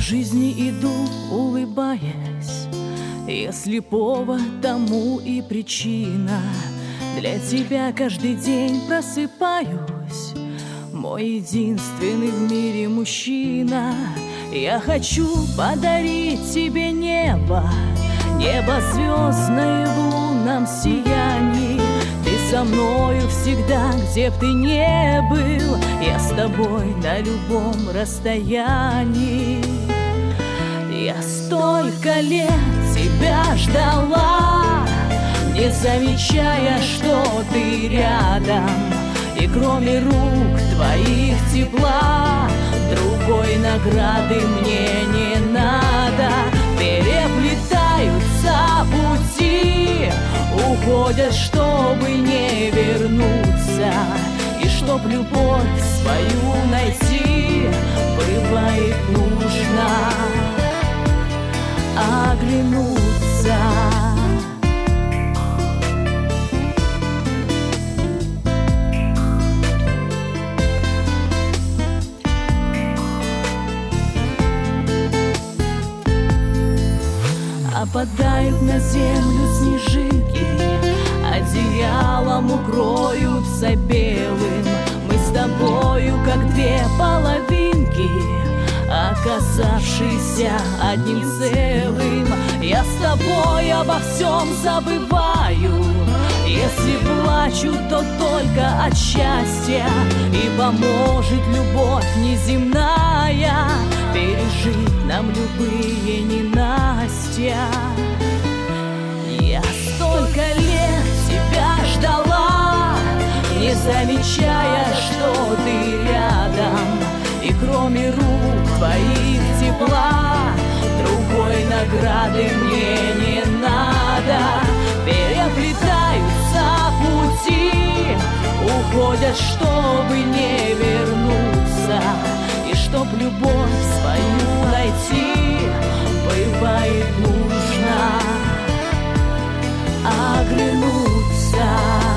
жизни иду, улыбаясь, если повод тому и причина. Для тебя каждый день просыпаюсь, мой единственный в мире мужчина. Я хочу подарить тебе небо, небо звездное в лунном сиянии. Ты со мною всегда, где б ты не был, я с тобой на любом расстоянии. Я столько лет тебя ждала, не замечая, что ты рядом. И кроме рук твоих тепла другой награды мне не надо. Переплетаются пути, уходят, чтобы не вернуться. И чтоб любовь свою найти, бывает нужно оглянуться. Опадают на землю снежинки, одеялом укроются белым. Мы с тобою как две половинки, оказавшиеся одним целым. Я с тобой обо всем забываю, если плачу, то только от счастья. И поможет любовь неземная пережить нам любые ненастья. Я столько лет тебя ждала, не замечая, что ты рядом. И кроме рук твоих тепла другой награды мне не надо. Переплетаются пути, уходят, чтобы не вернуться. И чтоб любовь свою найти, бывает нужно оглянуться.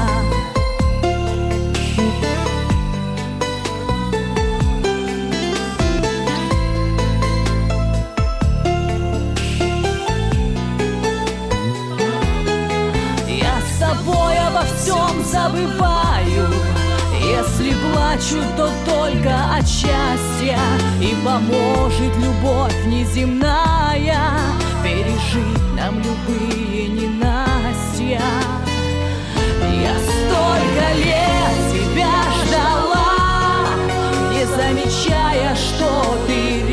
Обо всем забываю, если плачу, то только от счастья. И поможет любовь неземная пережить нам любые ненастья. Я столько лет тебя ждала, не замечая, что ты